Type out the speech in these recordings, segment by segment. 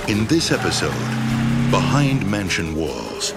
In this episode, Behind Mansion Walls.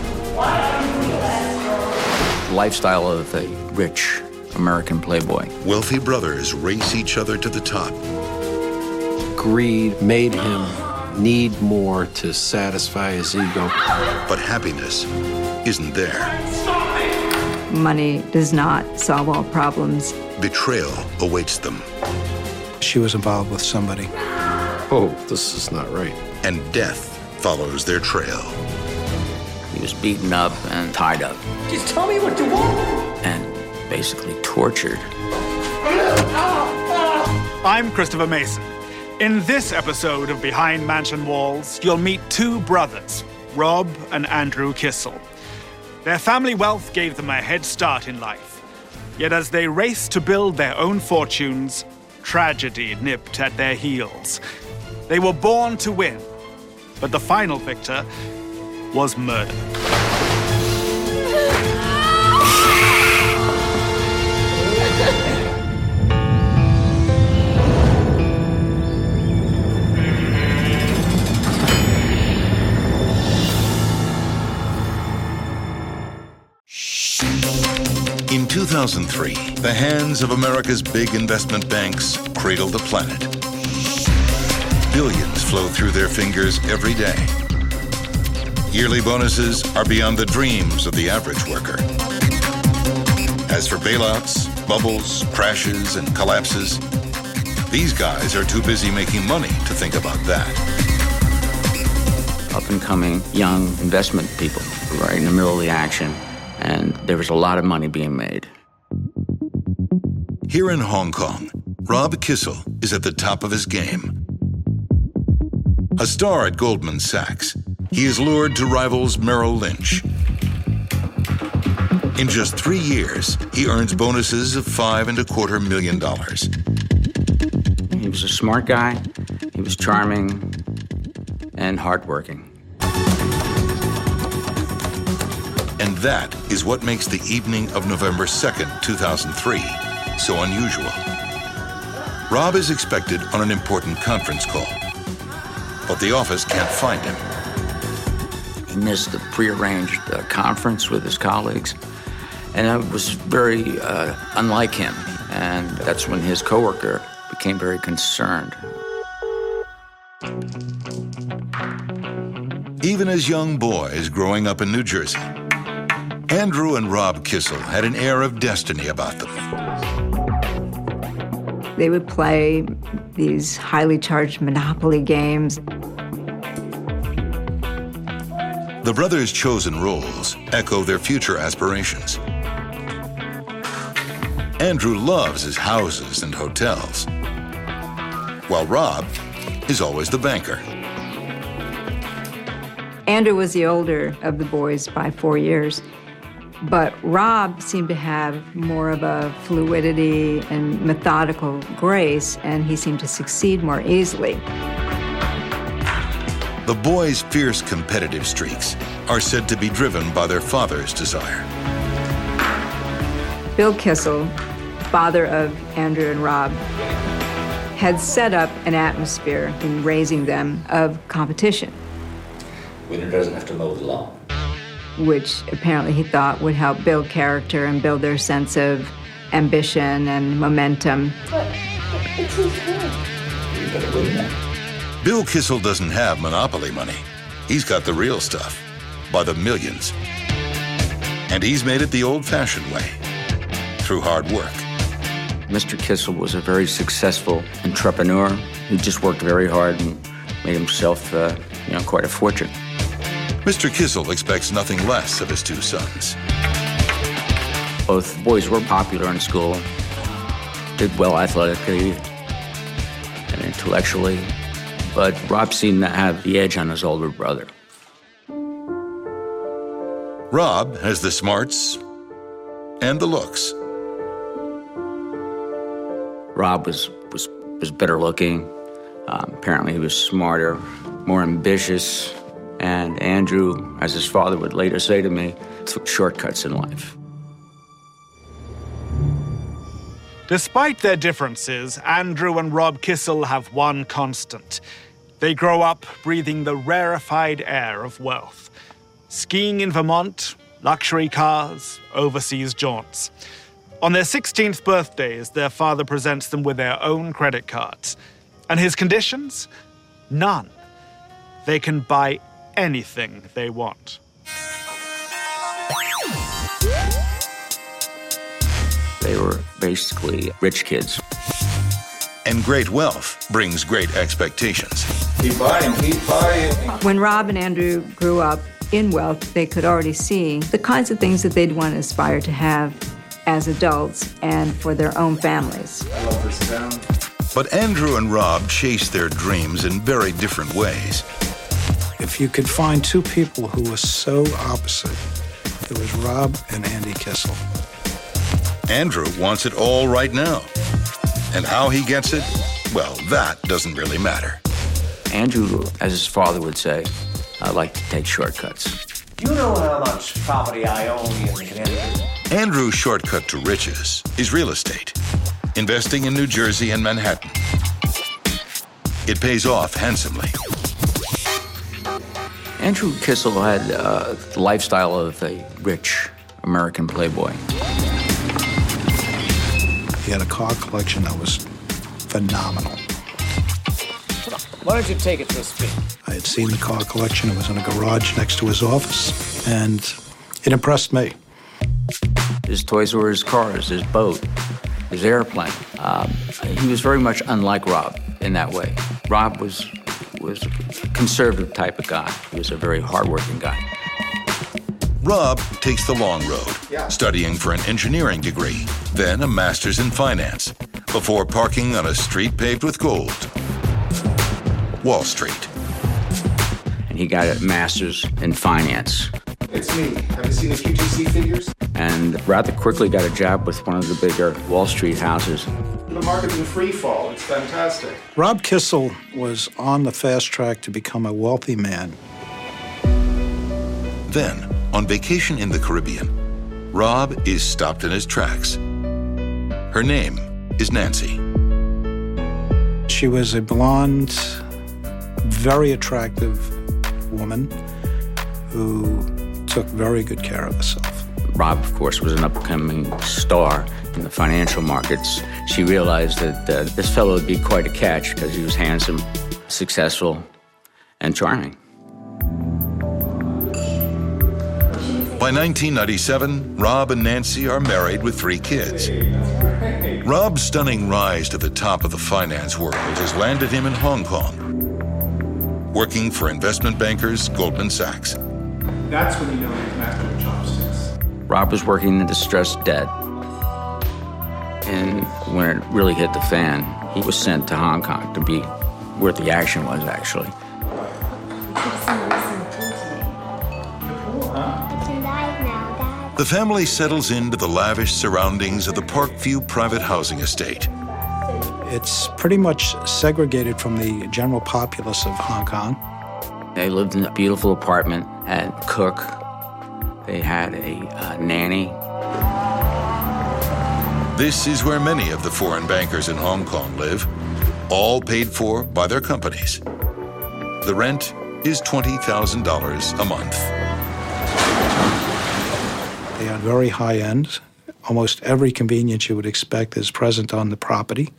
Lifestyle of a rich American playboy. Wealthy brothers race each other to the top. Greed made him need more to satisfy his ego. But happiness isn't there. Money does not solve all problems. Betrayal awaits them. She was involved with somebody. Oh, this is not right. And death follows their trail. He was beaten up and tied up. Just tell me what you want. And basically tortured. I'm Christopher Mason. In this episode of Behind Mansion Walls, you'll meet two brothers, Rob and Andrew Kissel. Their family wealth gave them a head start in life. Yet as they raced to build their own fortunes, tragedy nipped at their heels. They were born to win, but the final victor was murder. In 2003, the hands of America's big investment banks cradle the planet. Billions flow through their fingers every day. Yearly bonuses are beyond the dreams of the average worker. As for bailouts, bubbles, crashes, and collapses, these guys are too busy making money to think about that. Up-and-coming young investment people right in the middle of the action, and there was a lot of money being made. Here in Hong Kong, Rob Kissel is at the top of his game. A star at Goldman Sachs, he is lured to rivals Merrill Lynch. In just 3 years, he earns bonuses of $5.25 million. He was a smart guy, he was charming, and hardworking. And that is what makes the evening of November 2nd, 2003, so unusual. Rob is expected on an important conference call, but the office can't find him. He missed the prearranged conference with his colleagues, and it was very unlike him. And that's when his coworker became very concerned. Even as young boys growing up in New Jersey, Andrew and Rob Kissel had an air of destiny about them. They would play these highly charged Monopoly games. The brothers' chosen roles echo their future aspirations. Andrew loves his houses and hotels, while Rob is always the banker. Andrew was the older of the boys by 4 years, but Rob seemed to have more of a fluidity and methodical grace, and he seemed to succeed more easily. The boys' fierce competitive streaks are said to be driven by their father's desire. Bill Kissel, father of Andrew and Rob, had set up an atmosphere in raising them of competition. Winner doesn't have to mow the lawn. Which apparently he thought would help build character and build their sense of ambition and momentum. But it's his turn. You better win that. Bill Kissel doesn't have Monopoly money. He's got the real stuff, by the millions. And he's made it the old-fashioned way, through hard work. Mr. Kissel was a very successful entrepreneur. He just worked very hard and made himself, quite a fortune. Mr. Kissel expects nothing less of his two sons. Both boys were popular in school, did well athletically and intellectually, but Rob seemed to have the edge on his older brother. Rob has the smarts and the looks. Rob was better looking. Apparently he was smarter, more ambitious, and Andrew, as his father would later say to me, took shortcuts in life. Despite their differences, Andrew and Rob Kissel have one constant: They grow up breathing the rarefied air of wealth. Skiing in Vermont, luxury cars, overseas jaunts. On their 16th birthdays, their father presents them with their own credit cards. And his conditions? None. They can buy anything they want. They were basically rich kids. And great wealth brings great expectations. Keep buying, keep buying. When Rob and Andrew grew up in wealth, they could already see the kinds of things that they'd want to aspire to have as adults and for their own families. I love this town. But Andrew and Rob chased their dreams in very different ways. If you could find two people who were so opposite, it was Rob and Andy Kissel. Andrew wants it all right now. And how he gets it, well, that doesn't really matter. Andrew, as his father would say, liked to take shortcuts. You know how much property I own in Connecticut? Andrew's shortcut to riches is real estate, investing in New Jersey and Manhattan. It pays off handsomely. Andrew Kissel had the lifestyle of a rich American playboy. He had a car collection that was phenomenal. Why don't you take it for a spin? I had seen the car collection. It was in a garage next to his office, and it impressed me. His toys were his cars, his boat, his airplane. He was very much unlike Rob in that way. Rob was a conservative type of guy. He was a very hardworking guy. Rob takes the long road, studying for an engineering degree, then a master's in finance, before parking on a street paved with gold. Wall Street. And he got a master's in finance. It's me. Have you seen the QTC figures? And rather quickly got a job with one of the bigger Wall Street houses. The market's in free fall. It's fantastic. Rob Kissel was on the fast track to become a wealthy man. Then, on vacation in the Caribbean, Rob is stopped in his tracks. Her name is Nancy. She was a blonde, very attractive woman who took very good care of herself. Rob, of course, was an upcoming star in the financial markets. She realized that this fellow would be quite a catch because he was handsome, successful, and charming. By 1997, Rob and Nancy are married with 3 kids. Rob's stunning rise to the top of the finance world has landed him in Hong Kong, working for investment bankers Goldman Sachs. That's when you know he's master of chopsticks. Rob was working in distressed debt. And when it really hit the fan, he was sent to Hong Kong to be where the action was, actually. The family settles into the lavish surroundings of the Parkview private housing estate. It's pretty much segregated from the general populace of Hong Kong. They lived in a beautiful apartment, had a cook, they had a nanny. This is where many of the foreign bankers in Hong Kong live, all paid for by their companies. The rent is $20,000 a month. They had very high end. Almost every convenience you would expect is present on the property.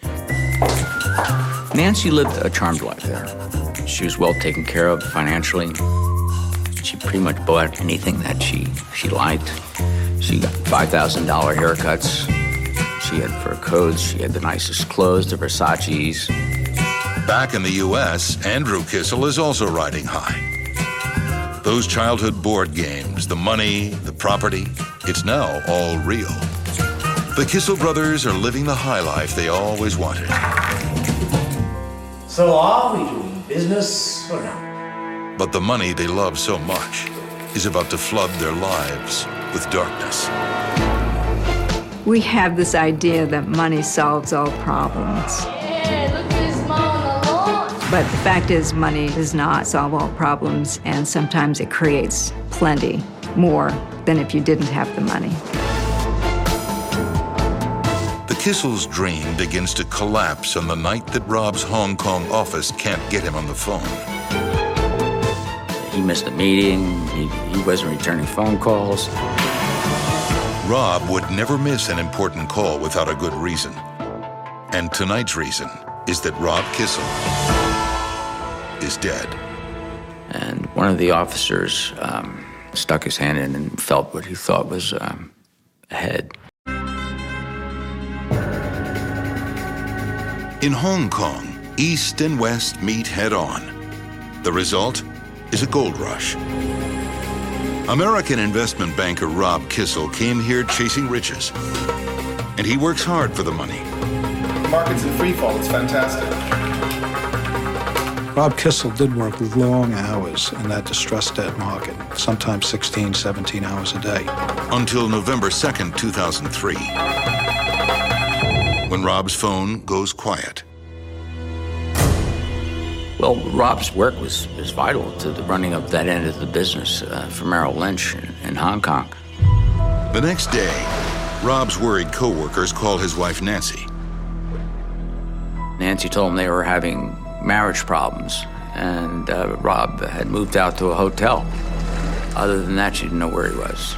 Nancy lived a charmed life there. She was well taken care of financially. She pretty much bought anything that she liked. She got $5,000 haircuts. She had fur coats. She had the nicest clothes, the Versace's. Back in the U.S., Andrew Kissel is also riding high. Those childhood board games, the money, the property, it's now all real. The Kissel brothers are living the high life they always wanted. So are we doing business or not? But the money they love so much is about to flood their lives with darkness. We have this idea that money solves all problems. Hey, look at this mom on the lawn. But the fact is, money does not solve all problems, and sometimes it creates plenty more than if you didn't have the money. The Kissel's dream begins to collapse on the night that Rob's Hong Kong office can't get him on the phone. He missed a meeting. He wasn't returning phone calls. Rob would never miss an important call without a good reason. And tonight's reason is that Rob Kissel is dead. And one of the officers stuck his hand in and felt what he thought was a head. In Hong Kong, East and West meet head-on. The result is a gold rush. American investment banker Rob Kissel came here chasing riches. And he works hard for the money. The market's in free fall. It's fantastic. Rob Kissel did work long hours in that distressed debt market, sometimes 16, 17 hours a day. Until November 2nd, 2003, when Rob's phone goes quiet. Well, Rob's work was vital to the running of that end of the business for Merrill Lynch in Hong Kong. The next day, Rob's worried co-workers call his wife Nancy. Nancy told him they were having marriage problems, and Rob had moved out to a hotel. Other than that, she didn't know where he was.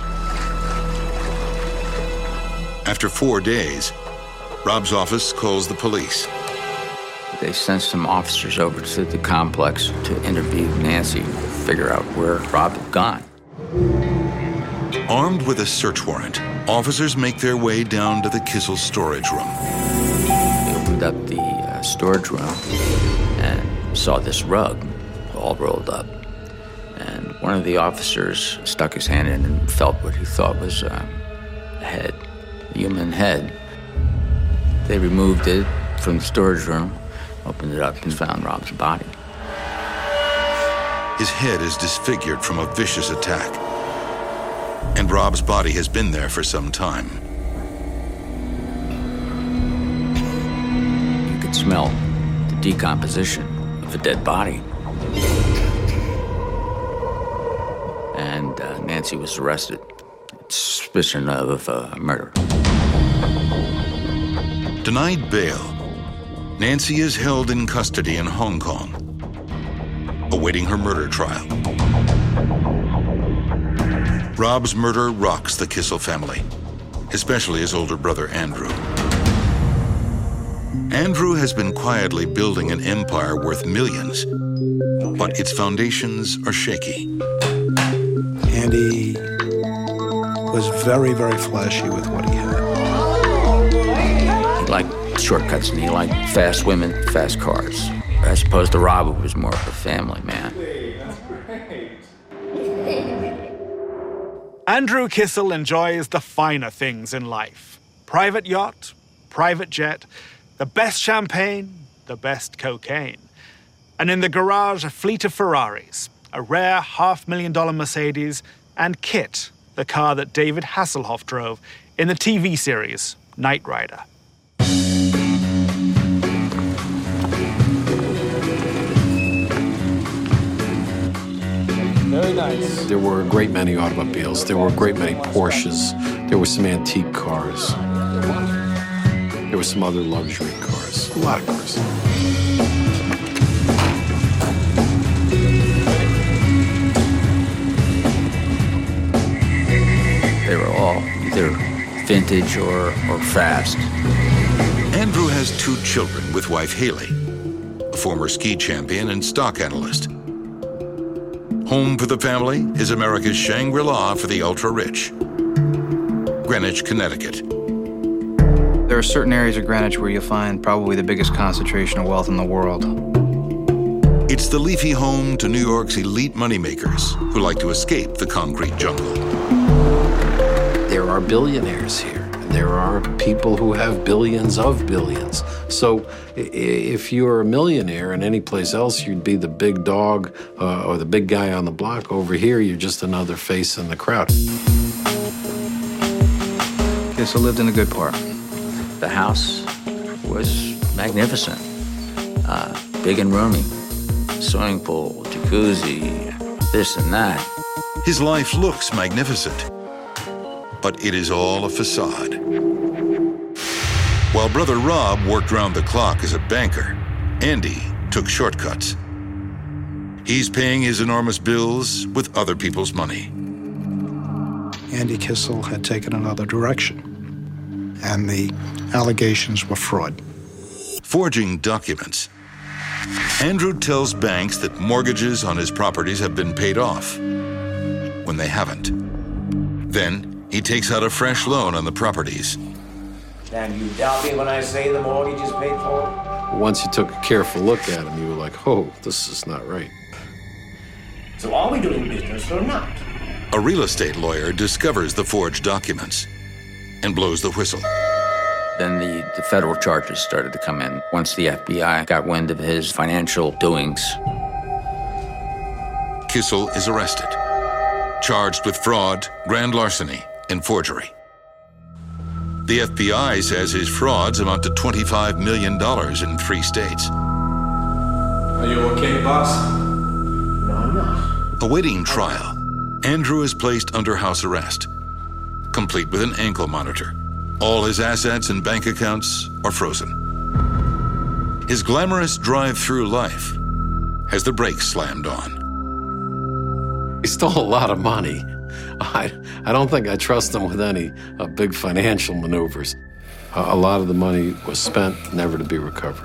After 4 days, Rob's office calls the police. They sent some officers over to the complex to interview Nancy, figure out where Rob had gone. Armed with a search warrant, officers make their way down to the Kissel storage room. They opened up the storage room and saw this rug all rolled up. And one of the officers stuck his hand in and felt what he thought was a head, a human head. They removed it from the storage room, opened it up, and found Rob's body. His head is disfigured from a vicious attack. And Rob's body has been there for some time. You could smell the decomposition of a dead body. And Nancy was arrested. Suspicion of murder. Denied bail, Nancy is held in custody in Hong Kong, awaiting her murder trial. Rob's murder rocks the Kissel family, especially his older brother, Andrew. Andrew has been quietly building an empire worth millions, but its foundations are shaky. Andy was very, very flashy with what he had. He liked shortcuts and he liked fast women, fast cars. As opposed to Rob, who was more of a family man. Andrew Kissel enjoys the finer things in life. Private yacht, private jet, the best champagne, the best cocaine. And in the garage, a fleet of Ferraris, a rare $500,000 Mercedes, and Kit, the car that David Hasselhoff drove in the TV series Knight Rider. Very nice. There were a great many automobiles. There were a great many Porsches. There were some antique cars. There were some other luxury cars. A lot of cars. They were all either vintage or fast. Andrew has 2 children with wife Haley, a former ski champion and stock analyst. Home for the family is America's Shangri-La for the ultra-rich, Greenwich, Connecticut. There are certain areas of Greenwich where you'll find probably the biggest concentration of wealth in the world. It's the leafy home to New York's elite moneymakers who like to escape the concrete jungle. There are billionaires here. There are people who have billions of billions. So if you're a millionaire in any place else, you'd be the big dog or the big guy on the block. Over here, you're just another face in the crowd. Kissel lived in a good part. The house was magnificent, big and roomy. Swimming pool, jacuzzi, this and that. His life looks magnificent, but it is all a facade. While brother Rob worked round the clock as a banker, Andy took shortcuts. He's paying his enormous bills with other people's money. Andy Kissel had taken another direction, and the allegations were fraud. Forging documents. Andrew tells banks that mortgages on his properties have been paid off, when they haven't. Then he takes out a fresh loan on the properties. And you doubt me when I say the mortgage is paid for? Once you took a careful look at him, you were like, oh, this is not right. So are we doing business or not? A real estate lawyer discovers the forged documents and blows the whistle. Then the federal charges started to come in once the FBI got wind of his financial doings. Kissel is arrested, charged with fraud, grand larceny, and forgery. The FBI says his frauds amount to $25 million in 3 states. Are you okay, boss? No, I'm not. Awaiting trial, Andrew is placed under house arrest, complete with an ankle monitor. All his assets and bank accounts are frozen. His glamorous drive through life has the brakes slammed on. He stole a lot of money. I don't think I trust him with any big financial maneuvers. A lot of the money was spent, never to be recovered.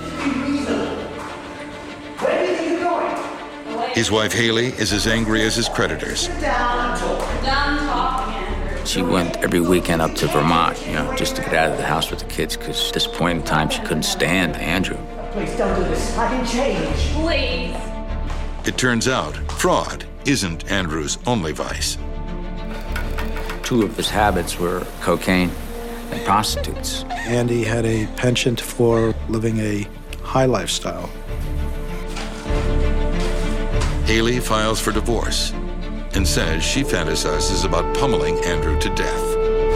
His wife, Haley, is as angry as his creditors. She went every weekend up to Vermont, just to get out of the house with the kids, because at this point in time, she couldn't stand Andrew. Please don't do this. I can change. Please. It turns out fraud isn't Andrew's only vice. 2 of his habits were cocaine and prostitutes. Andy had a penchant for living a high lifestyle. Haley files for divorce and says she fantasizes about pummeling Andrew to death.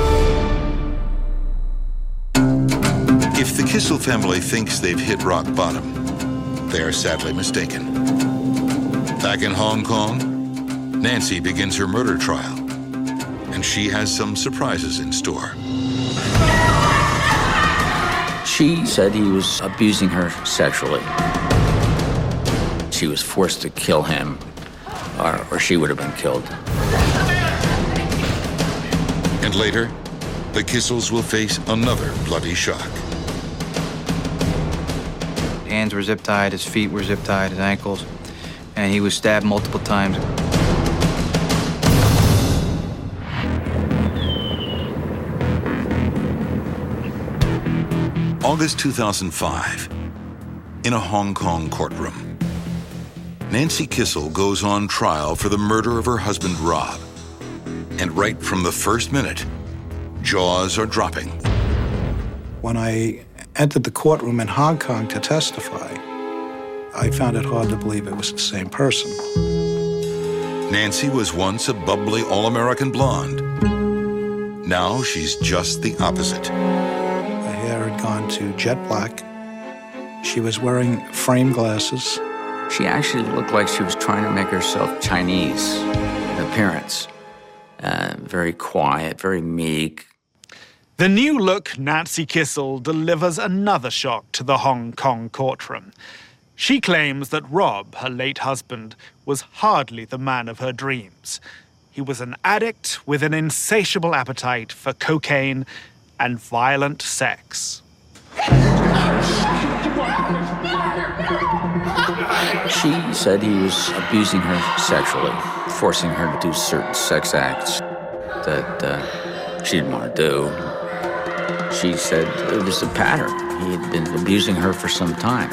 If the Kissel family thinks they've hit rock bottom, they are sadly mistaken. Back in Hong Kong, Nancy begins her murder trial, and she has some surprises in store. She said he was abusing her sexually. She was forced to kill him, or she would have been killed. And later, the Kissels will face another bloody shock. His hands were zip-tied, his feet were zip-tied, his ankles, and he was stabbed multiple times. August 2005, in a Hong Kong courtroom. Nancy Kissel goes on trial for the murder of her husband, Rob. And right from the first minute, jaws are dropping. When I entered the courtroom in Hong Kong to testify, I found it hard to believe it was the same person. Nancy was once a bubbly all-American blonde. Now she's just the opposite. Her hair had gone to jet black. She was wearing frame glasses. She actually looked like she was trying to make herself Chinese in appearance. Very quiet, very meek. The new look Nancy Kissel delivers another shock to the Hong Kong courtroom. She claims that Rob, her late husband, was hardly the man of her dreams. He was an addict with an insatiable appetite for cocaine and violent sex. She said he was abusing her sexually, forcing her to do certain sex acts that she didn't want to do. She said it was a pattern. He had been abusing her for some time.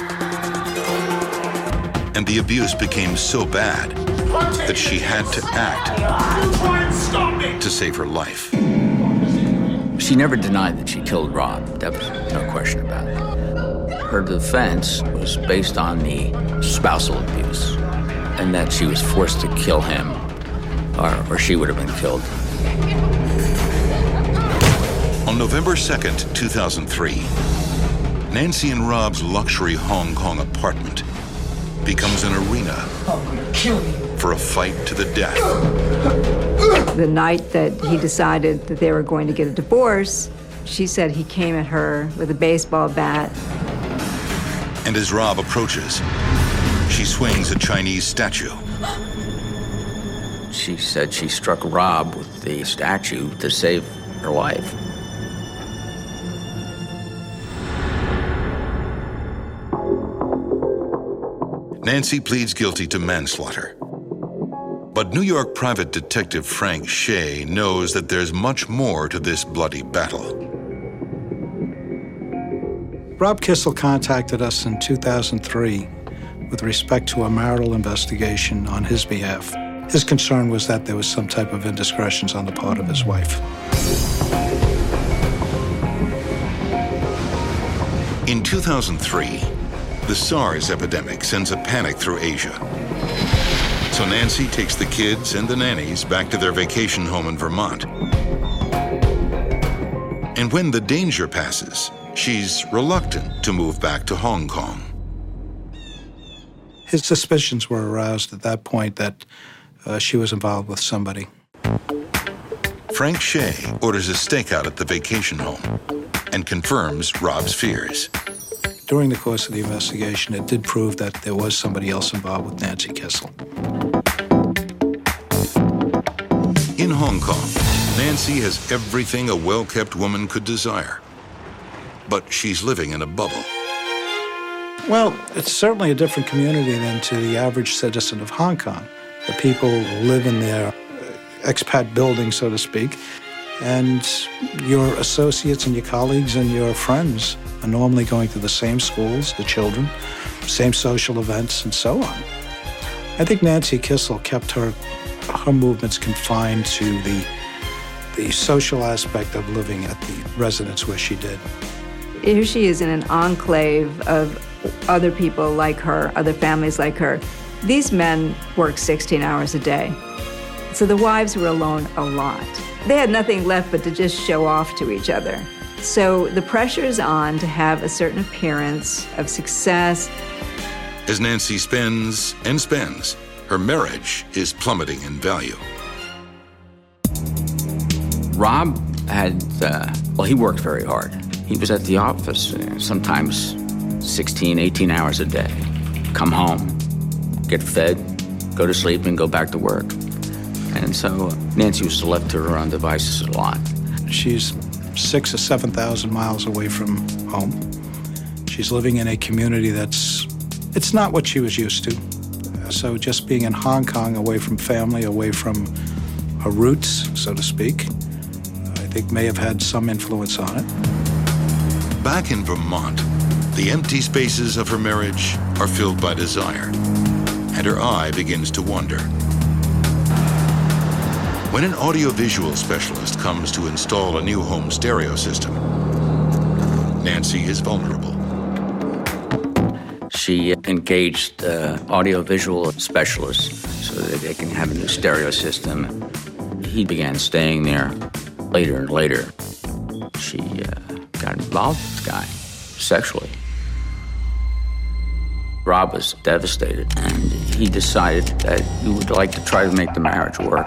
And the abuse became so bad that she had to act to save her life. She never denied that she killed Rob. That was no question about it. Her defense was based on the spousal abuse and that she was forced to kill him or she would have been killed. On November 2nd, 2003, Nancy and Rob's luxury Hong Kong apartment becomes an arena for a fight to the death. The night that he decided that they were going to get a divorce, She said he came at her with a baseball bat. And as Rob approaches, she swings a Chinese statue. She said she struck Rob with the statue to save her life. Nancy pleads guilty to manslaughter. But New York private detective Frank Shea knows that there's much more to this bloody battle. Rob Kissel contacted us in 2003 with respect to a marital investigation on his behalf. His concern was that there was some type of indiscretions on the part of his wife. In 2003, the SARS epidemic sends a panic through Asia. So Nancy takes the kids and the nannies back to their vacation home in Vermont. And when the danger passes, she's reluctant to move back to Hong Kong. His suspicions were aroused at that point that she was involved with somebody. Frank Shea orders a stakeout at the vacation home and confirms Rob's fears. During the course of the investigation, it did prove that there was somebody else involved with Nancy Kissel. In Hong Kong, Nancy has everything a well-kept woman could desire. But she's living in a bubble. Well, it's certainly a different community than to the average citizen of Hong Kong. The people live in their expat building, so to speak, and your associates and your colleagues and your friends are normally going to the same schools, the children, same social events, and so on. I think Nancy Kissel kept her movements confined to the social aspect of living at the residence where she did. Here she is in an enclave of other people like her, other families like her. These men work 16 hours a day. So the wives were alone a lot. They had nothing left but to just show off to each other. So the pressure is on to have a certain appearance of success. As Nancy spends and spends, her marriage is plummeting in value. Rob had, he worked very hard. He was at the office sometimes 16, 18 hours a day. Come home, get fed, go to sleep, and go back to work. And so Nancy was left to her own devices a lot. She's 6,000 or 7,000 miles away from home. She's living in a community it's not what she was used to. So just being in Hong Kong, away from family, away from her roots, so to speak, I think may have had some influence on it. Back in Vermont, the empty spaces of her marriage are filled by desire, and her eye begins to wander. When an audiovisual specialist comes to install a new home stereo system, Nancy is vulnerable. She engaged audiovisual specialists so that they can have a new stereo system. He began staying there later and later. She got involved with this guy sexually. Rob was devastated, and he decided that he would like to try to make the marriage work.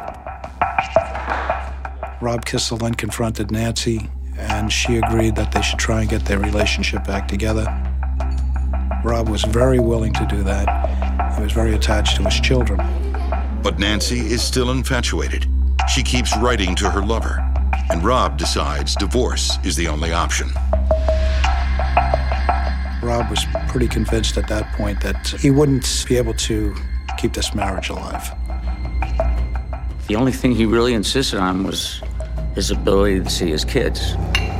Rob Kissel then confronted Nancy, and she agreed that they should try and get their relationship back together. Rob was very willing to do that. He was very attached to his children. But Nancy is still infatuated. She keeps writing to her lover, and Rob decides divorce is the only option. Rob was pretty convinced at that point that he wouldn't be able to keep this marriage alive. The only thing he really insisted on was his ability to see his kids.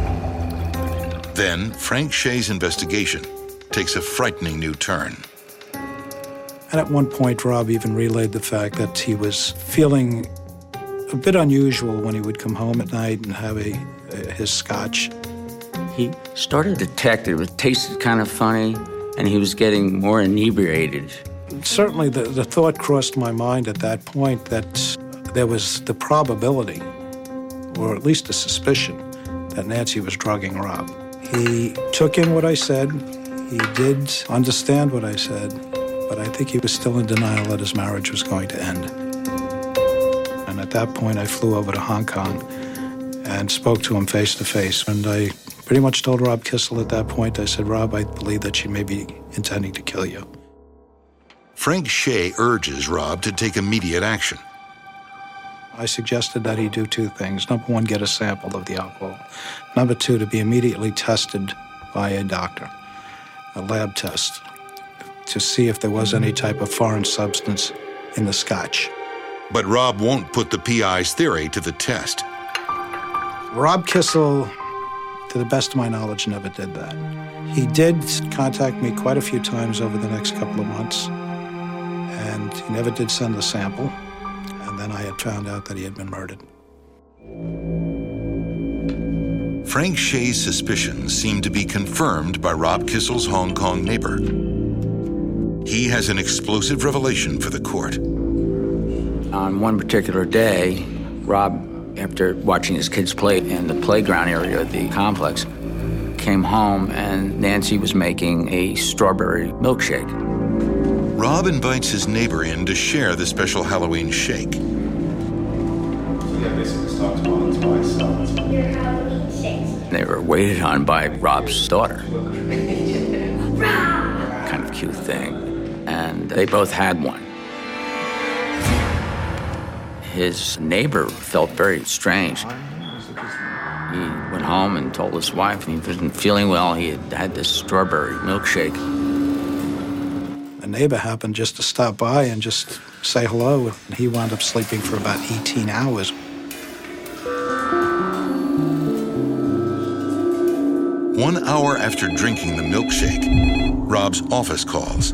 Then Frank Shea's investigation takes a frightening new turn. And at one point, Rob even relayed the fact that he was feeling a bit unusual when he would come home at night and have his scotch. He started to detect it tasted kind of funny, and he was getting more inebriated. Certainly the thought crossed my mind at that point that there was the probability, or at least a suspicion, that Nancy was drugging Rob. He took in what I said. He did understand what I said, but I think he was still in denial that his marriage was going to end. And at that point, I flew over to Hong Kong and spoke to him face to face. And I pretty much told Rob Kissel at that point, I said, Rob, I believe that she may be intending to kill you. Frank Shea urges Rob to take immediate action. I suggested that he do two things. Number one, get a sample of the alcohol. Number two, to be immediately tested by a doctor, a lab test, to see if there was any type of foreign substance in the scotch. But Rob won't put the PI's theory to the test. Rob Kissel, to the best of my knowledge, never did that. He did contact me quite a few times over the next couple of months, and he never did send a sample. And then I had found out that he had been murdered. Frank Shea's suspicions seem to be confirmed by Rob Kissel's Hong Kong neighbor. He has an explosive revelation for the court. On one particular day, Rob, after watching his kids play in the playground area of the complex, came home and Nancy was making a strawberry milkshake. Rob invites his neighbor in to share the special Halloween shake. They were waited on by Rob's daughter. Kind of cute thing. And they both had one. His neighbor felt very strange. He went home and told his wife he wasn't feeling well. He had had this strawberry milkshake. A neighbor happened just to stop by and just say hello, and he wound up sleeping for about 18 hours. One hour after drinking the milkshake, Rob's office calls.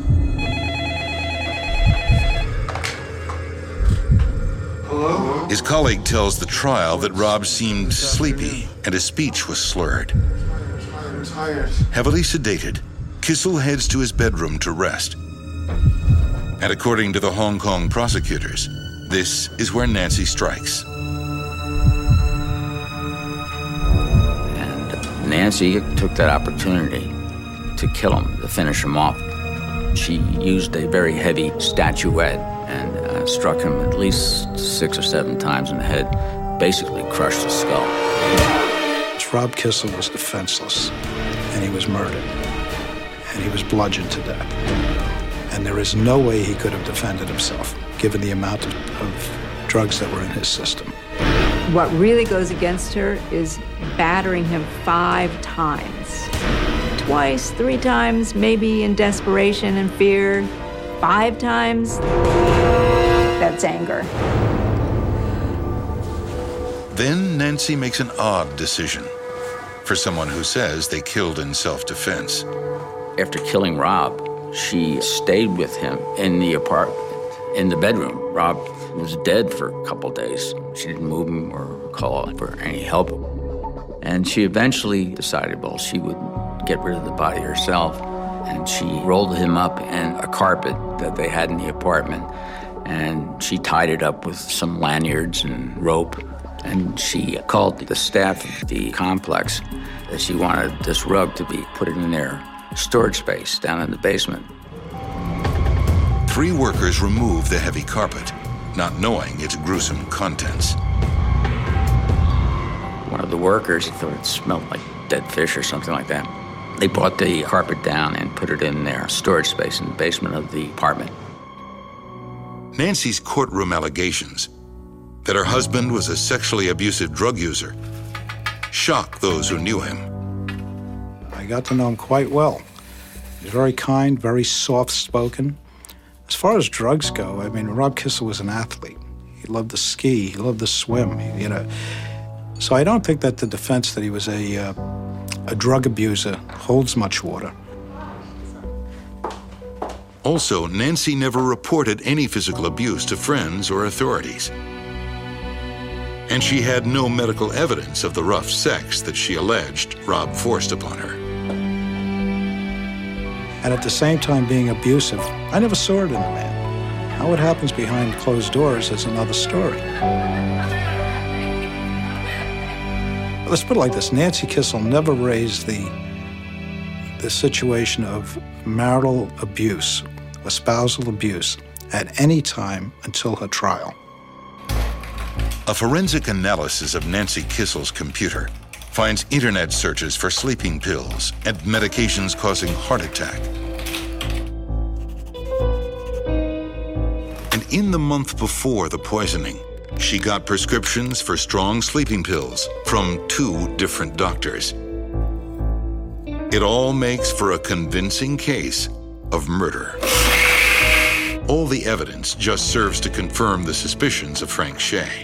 Hello? His colleague tells the trial that Rob seemed sleepy and his speech was slurred. I'm tired. Heavily sedated, Kissel heads to his bedroom to rest. And according to the Hong Kong prosecutors, this is where Nancy strikes. And Nancy took that opportunity to kill him, to finish him off. She used a very heavy statuette and struck him at least 6 or 7 times in the head, basically crushed his skull. Rob Kissel was defenseless, and he was murdered, and he was bludgeoned to death. And there is no way he could have defended himself, given the amount of drugs that were in his system. What really goes against her is battering him 5 times. Twice, 3 times, maybe in desperation and fear. 5 times, that's anger. Then Nancy makes an odd decision for someone who says they killed in self-defense. After killing Rob, she stayed with him in the apartment, in the bedroom. Rob was dead for a couple days. She didn't move him or call for any help. And she eventually decided, well, she would get rid of the body herself. And she rolled him up in a carpet that they had in the apartment. And she tied it up with some lanyards and rope. And she called the staff of the complex that she wanted this rug to be put in their storage space down in the basement. 3 workers remove the heavy carpet, not knowing its gruesome contents. One of the workers thought it smelled like dead fish or something like that. They brought the carpet down and put it in their storage space in the basement of the apartment. Nancy's courtroom allegations that her husband was a sexually abusive drug user shocked those who knew him. I got to know him quite well. He was very kind, very soft-spoken. As far as drugs go, I mean, Rob Kissel was an athlete. He loved to ski, he loved to swim, you know. So I don't think that the defense that he was a drug abuser holds much water. Also, Nancy never reported any physical abuse to friends or authorities. And she had no medical evidence of the rough sex that she alleged Rob forced upon her. And at the same time being abusive, I never saw it in a man. How it happens behind closed doors is another story. Let's put it like this. Nancy Kissel never raised the situation of marital abuse, espousal abuse, at any time until her trial. A forensic analysis of Nancy Kissel's computer finds internet searches for sleeping pills and medications causing heart attack. And in the month before the poisoning, she got prescriptions for strong sleeping pills from 2 different doctors. It all makes for a convincing case of murder. All the evidence just serves to confirm the suspicions of Frank Shea.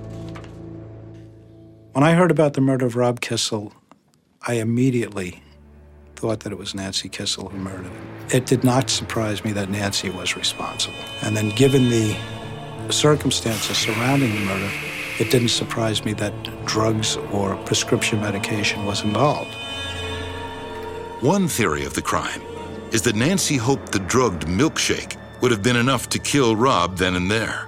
When I heard about the murder of Rob Kissel, I immediately thought that it was Nancy Kissel who murdered him. It did not surprise me that Nancy was responsible. And then given the circumstances surrounding the murder, it didn't surprise me that drugs or prescription medication was involved. One theory of the crime is that Nancy hoped the drugged milkshake would have been enough to kill Rob then and there.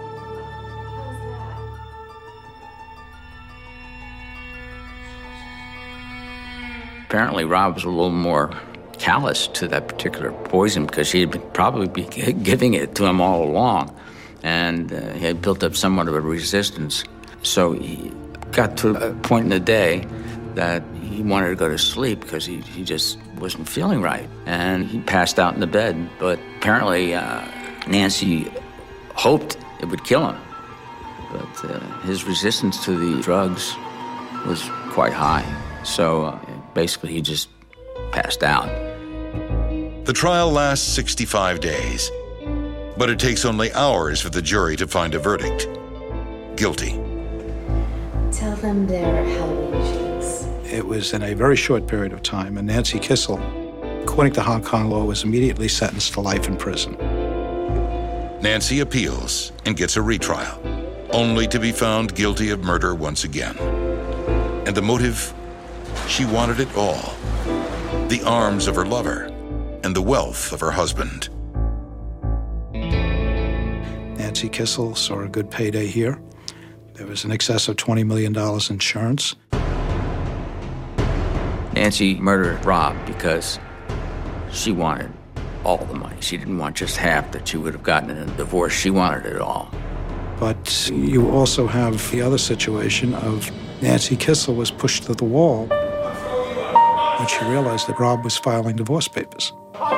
Apparently, Rob was a little more callous to that particular poison because he had probably been giving it to him all along. And he had built up somewhat of a resistance. So he got to a point in the day that he wanted to go to sleep because he just wasn't feeling right. And he passed out in the bed. But apparently, Nancy hoped it would kill him. But his resistance to the drugs was quite high. So basically, he just passed out. The trial lasts 65 days, but it takes only hours for the jury to find a verdict. Guilty. Tell them they're Halloween shades. It was in a very short period of time, and Nancy Kissel, according to Hong Kong law, was immediately sentenced to life in prison. Nancy appeals and gets a retrial, only to be found guilty of murder once again. And the motive? She wanted it all. The arms of her lover and the wealth of her husband. Nancy Kissel saw a good payday here. There was in excess of $20 million insurance. Nancy murdered Rob because she wanted all the money. She didn't want just half that she would have gotten in a divorce. She wanted it all. But you also have the other situation of Nancy Kissel was pushed to the wall when she realized that Rob was filing divorce papers.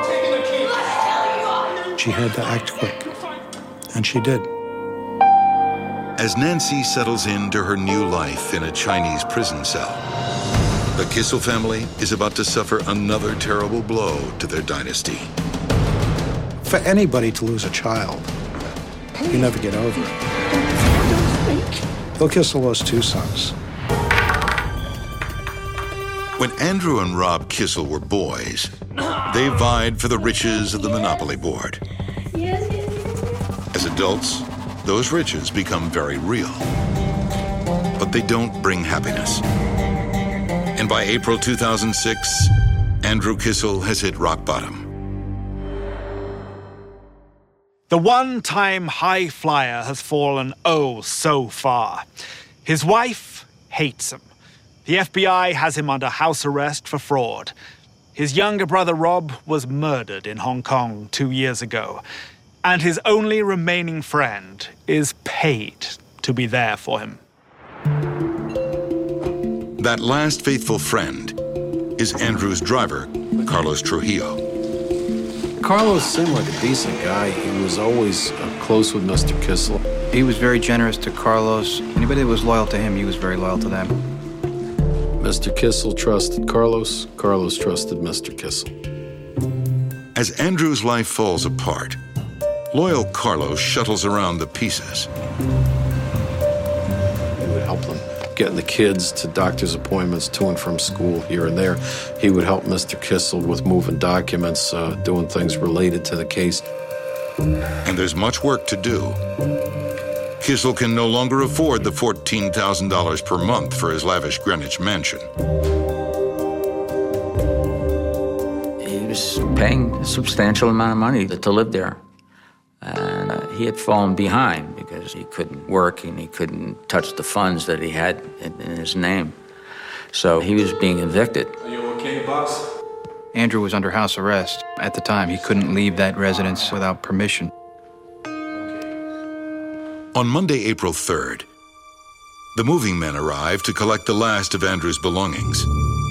She had to act quick, and she did. As Nancy settles into her new life in a Chinese prison cell, the Kissel family is about to suffer another terrible blow to their dynasty. For anybody to lose a child, you never get over it. Bill Kissel lost 2 sons. When Andrew and Rob Kissel were boys, they vied for the riches of the Monopoly board. As adults, those riches become very real. But they don't bring happiness. And by April 2006, Andrew Kissel has hit rock bottom. The one-time high flyer has fallen oh so far. His wife hates him. The FBI has him under house arrest for fraud. His younger brother Rob was murdered in Hong Kong 2 years ago. And his only remaining friend is paid to be there for him. That last faithful friend is Andrew's driver, Carlos Trujillo. Carlos seemed like a decent guy. He was always close with Mr. Kissel. He was very generous to Carlos. Anybody that was loyal to him, he was very loyal to them. Mr. Kissel trusted Carlos. Carlos trusted Mr. Kissel. As Andrew's life falls apart, loyal Carlos shuttles around the pieces. He would help them getting the kids to doctor's appointments, to and from school here and there. He would help Mr. Kissel with moving documents, doing things related to the case. And there's much work to do. Kissel can no longer afford the $14,000 per month for his lavish Greenwich mansion. He was paying a substantial amount of money to live there. And he had fallen behind because he couldn't work and he couldn't touch the funds that he had in his name. So he was being evicted. Are you okay, boss? Andrew was under house arrest. At the time, he couldn't leave that residence without permission. On Monday, April 3rd, the moving men arrive to collect the last of Andrew's belongings.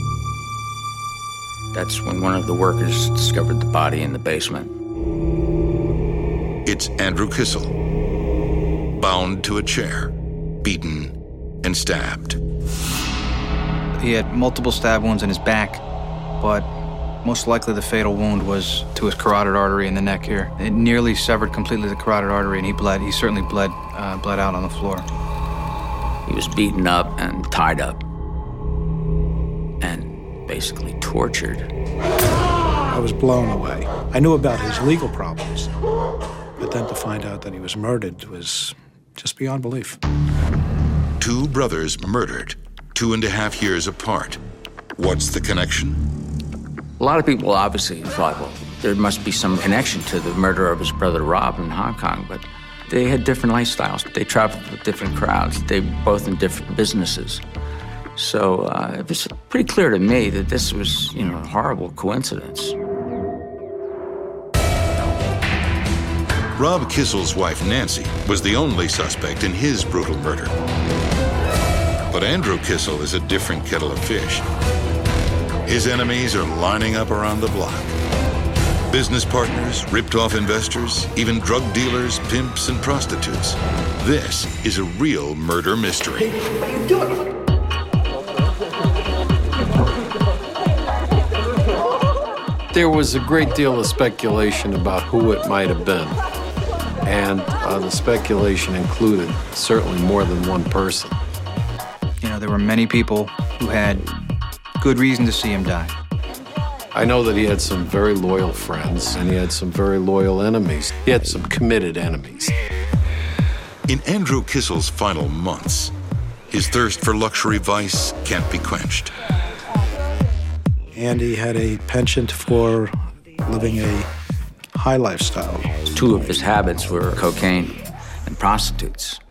That's when one of the workers discovered the body in the basement. It's Andrew Kissel, bound to a chair, beaten and stabbed. He had multiple stab wounds in his back, but most likely the fatal wound was to his carotid artery in the neck here. It nearly severed completely the carotid artery, and he bled. He certainly bled out on the floor. He was beaten up and tied up and basically tortured. I was blown away. I knew about his legal problems, but then to find out that he was murdered was just beyond belief. 2 brothers murdered, 2.5 years apart. What's the connection? A lot of people obviously thought, well, there must be some connection to the murder of his brother Rob in Hong Kong, but they had different lifestyles. They traveled with different crowds. They were both in different businesses. So it was pretty clear to me that this was, a horrible coincidence. Rob Kissel's wife, Nancy, was the only suspect in his brutal murder. But Andrew Kissel is a different kettle of fish. His enemies are lining up around the block. Business partners, ripped-off investors, even drug dealers, pimps, and prostitutes. This is a real murder mystery. What are you doing? There was a great deal of speculation about who it might have been. And the speculation included certainly more than one person. There were many people who had good reason to see him die. I know that he had some very loyal friends, and he had some very loyal enemies. He had some committed enemies. In Andrew Kissel's final months, his thirst for luxury vice can't be quenched. Andy had a penchant for living a high lifestyle. 2 of his habits were cocaine and prostitutes.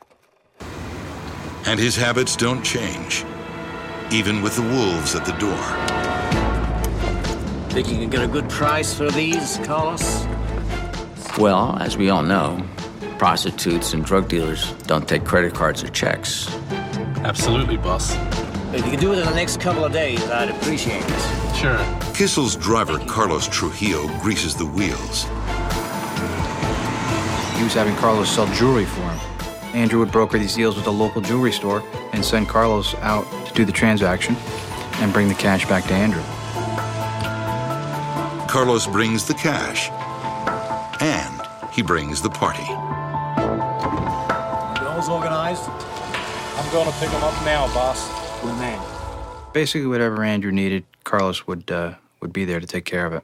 And his habits don't change, even with the wolves at the door. Think you can get a good price for these, Carlos? Well, as we all know, prostitutes and drug dealers don't take credit cards or checks. Absolutely, boss. If you can do it in the next couple of days, I'd appreciate it. Sure. Kissel's driver, Carlos Trujillo, greases the wheels. He was having Carlos sell jewelry for him. Andrew would broker these deals with a local jewelry store and send Carlos out to do the transaction and bring the cash back to Andrew. Carlos brings the cash, and he brings the party. All's organized? I'm going to pick him up now, boss. Good man. Basically, whatever Andrew needed, Carlos would be there to take care of it.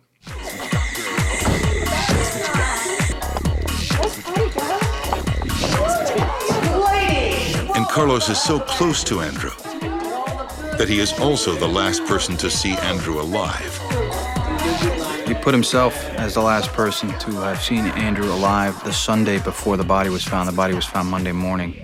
And Carlos is so close to Andrew that he is also the last person to see Andrew alive. He put himself as the last person to have seen Andrew alive the Sunday before the body was found. The body was found Monday morning.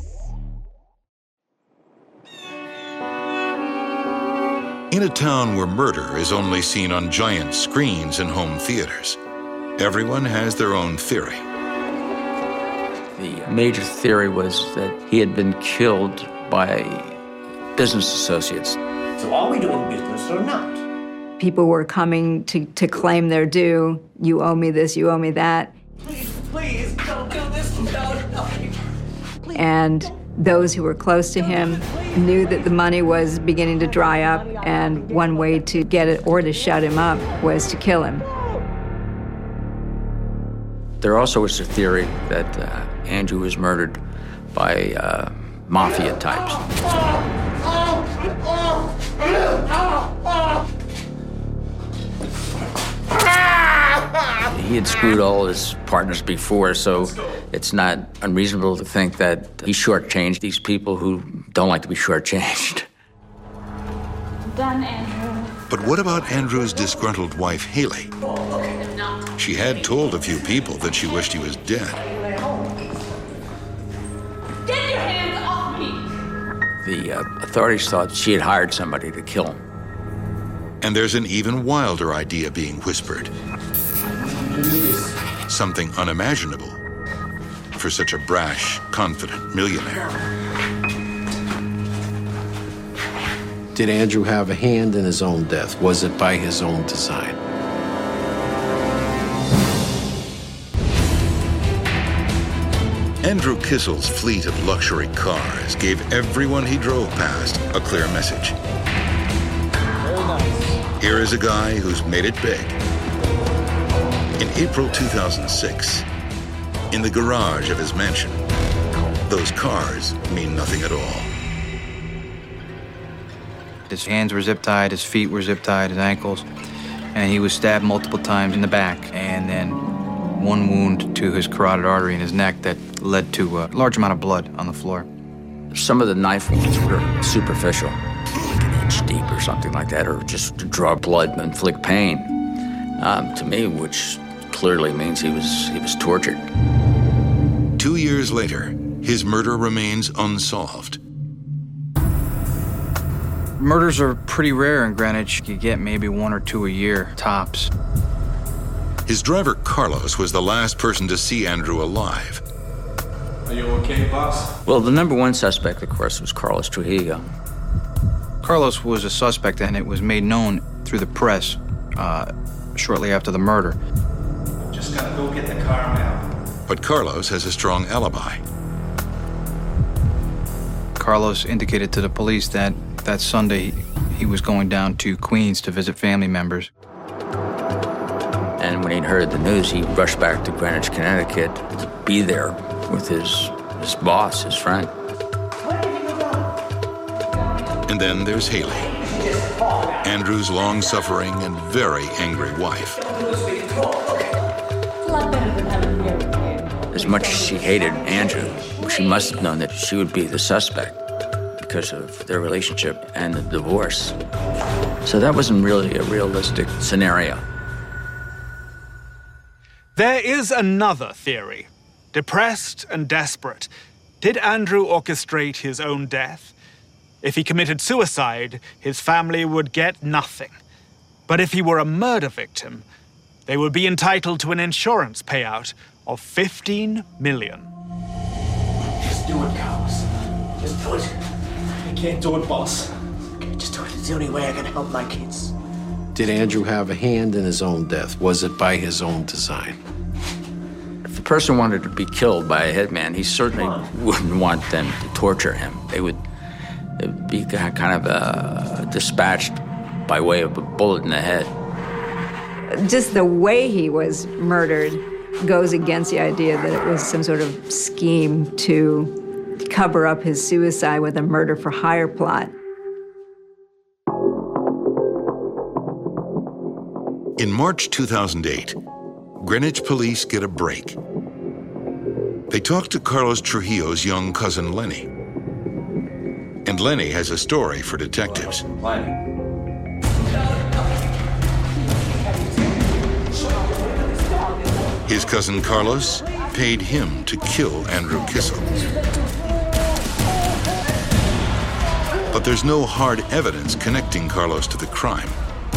In a town where murder is only seen on giant screens in home theaters, everyone has their own theory. The major theory was that he had been killed by business associates. So are we doing business or not? People were coming to claim their due. You owe me this, you owe me that. Please, don't do this. No. And those who were close to him knew that the money was beginning to dry up, and one way to get it or to shut him up was to kill him. There also was a theory that Andrew was murdered by mafia types. He had screwed all his partners before, so it's not unreasonable to think that he shortchanged these people who don't like to be shortchanged. Done, Andrew. But what about Andrew's disgruntled wife, Haley? She had told a few people that she wished he was dead. Get your hands off me! The authorities thought she had hired somebody to kill him. And there's an even wilder idea being whispered. Something unimaginable for such a brash, confident millionaire. Did Andrew have a hand in his own death? Was it by his own design? Andrew Kissel's fleet of luxury cars gave everyone he drove past a clear message. Very nice. Here is a guy who's made it big. In April 2006, in the garage of his mansion, those cars mean nothing at all. His hands were zip-tied, his feet were zip-tied, his ankles, and he was stabbed multiple times in the back, and then one wound to his carotid artery in his neck that led to a large amount of blood on the floor. Some of the knife wounds were superficial, like an inch deep or something like that, or just to draw blood and inflict pain, to me, which clearly means he was tortured. 2 years later, his murder remains unsolved. Murders are pretty rare in Greenwich. You get maybe 1 or 2 a year, tops. His driver, Carlos, was the last person to see Andrew alive. Are you okay, boss? Well, the number one suspect, of course, was Carlos Trujillo. Carlos was a suspect, and it was made known through the press shortly after the murder. Just gotta go get the car now. But Carlos has a strong alibi. Carlos indicated to the police that Sunday he was going down to Queens to visit family members. And when he'd heard the news, he rushed back to Greenwich, Connecticut to be there with his boss, his friend. And then there's Haley, Andrew's long-suffering and very angry wife. As much as she hated Andrew, she must have known that she would be the suspect because of their relationship and the divorce. So that wasn't really a realistic scenario. There is another theory. Depressed and desperate, did Andrew orchestrate his own death? If he committed suicide, his family would get nothing. But if he were a murder victim, they would be entitled to an insurance payout of $15 million. Just do it, Carlos. Just do it. I can't do it, boss. Okay, just do it. It's the only way I can help my kids. Did Andrew have a hand in his own death? Was it by his own design? If the person wanted to be killed by a hitman, he certainly wouldn't want them to torture him. It would be kind of dispatched by way of a bullet in the head. Just the way he was murdered goes against the idea that it was some sort of scheme to cover up his suicide with a murder for hire plot. In March 2008, Greenwich police get a break. They talk to Carlos Trujillo's young cousin Lenny. And Lenny has a story for detectives. His cousin Carlos paid him to kill Andrew Kissel. But there's no hard evidence connecting Carlos to the crime.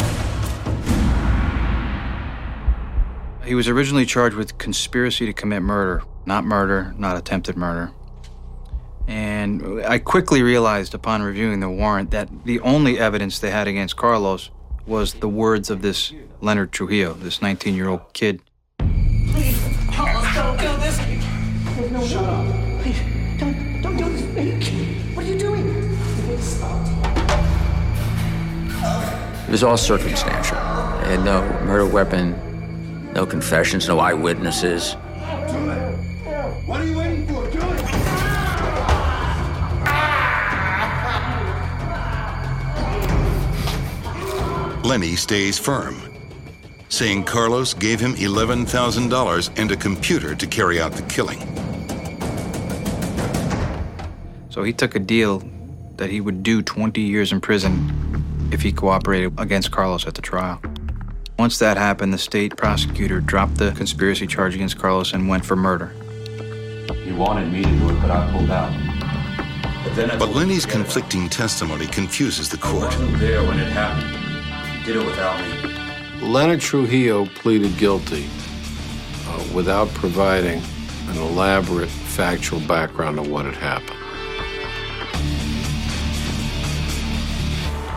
He was originally charged with conspiracy to commit murder, not attempted murder. And I quickly realized upon reviewing the warrant that the only evidence they had against Carlos was the words of this Leonard Trujillo, this 19-year-old kid. Please, Carlos, don't do this. No, shut up. Please, don't do this. What are you doing? It was all circumstantial. They had no murder weapon, no confessions, no eyewitnesses. What are you waiting for? Do it! Lenny stays firm, saying Carlos gave him $11,000 and a computer to carry out the killing. So he took a deal that he would do 20 years in prison if he cooperated against Carlos at the trial. Once that happened, the state prosecutor dropped the conspiracy charge against Carlos and went for murder. He wanted me to do it, but I pulled out. But Lenny's conflicting testimony confuses the court. I wasn't there when it happened. He did it without me. Leonard Trujillo pleaded guilty without providing an elaborate factual background of what had happened.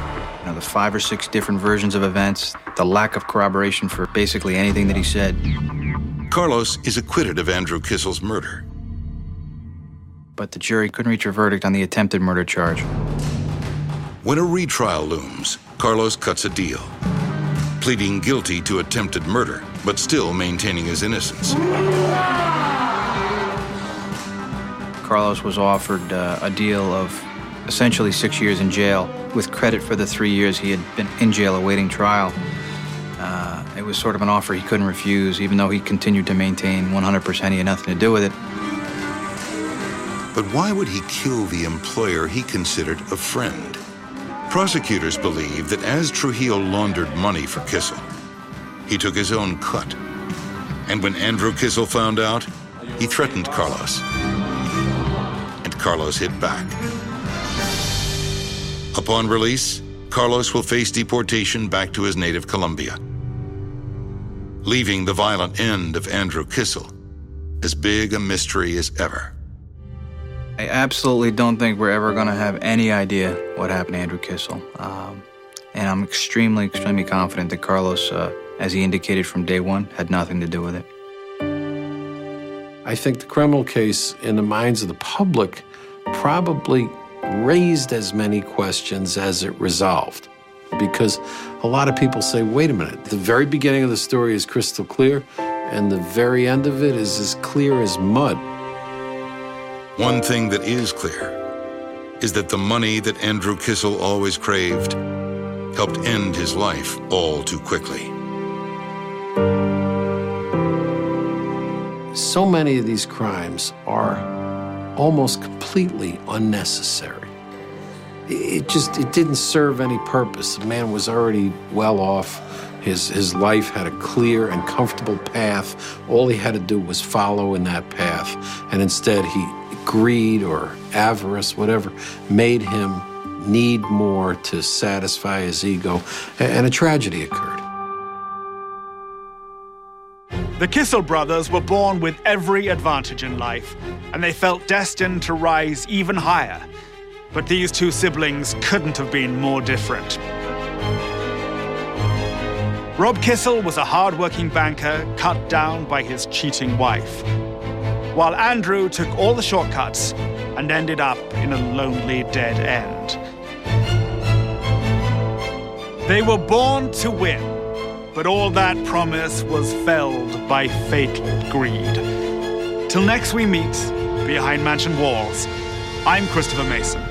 the 5 or 6 different versions of events, the lack of corroboration for basically anything that he said. Carlos is acquitted of Andrew Kissel's murder. But the jury couldn't reach a verdict on the attempted murder charge. When a retrial looms, Carlos cuts a deal, pleading guilty to attempted murder, but still maintaining his innocence. Carlos was offered a deal of essentially 6 years in jail, with credit for the 3 years he had been in jail awaiting trial. It was sort of an offer he couldn't refuse, even though he continued to maintain 100% he had nothing to do with it. But why would he kill the employer he considered a friend? Prosecutors believe that as Trujillo laundered money for Kissel, he took his own cut. And when Andrew Kissel found out, he threatened Carlos. And Carlos hit back. Upon release, Carlos will face deportation back to his native Colombia, leaving the violent end of Andrew Kissel as big a mystery as ever. I absolutely don't think we're ever going to have any idea what happened to Andrew Kissel. And I'm extremely, extremely confident that Carlos, as he indicated from day one, had nothing to do with it. I think the criminal case, in the minds of the public, probably raised as many questions as it resolved. Because a lot of people say, wait a minute, the very beginning of the story is crystal clear, and the very end of it is as clear as mud. One thing that is clear is that the money that Andrew Kissel always craved helped end his life all too quickly. So many of these crimes are almost completely unnecessary. It didn't serve any purpose. The man was already well off. His life had a clear and comfortable path. All he had to do was follow in that path. And instead, greed or avarice, whatever, made him need more to satisfy his ego. And a tragedy occurred. The Kissel brothers were born with every advantage in life, and they felt destined to rise even higher. But these two siblings couldn't have been more different. Rob Kissel was a hard-working banker cut down by his cheating wife, while Andrew took all the shortcuts and ended up in a lonely dead end. They were born to win, but all that promise was felled by fatal greed. Till next we meet behind Mansion Walls, I'm Christopher Mason.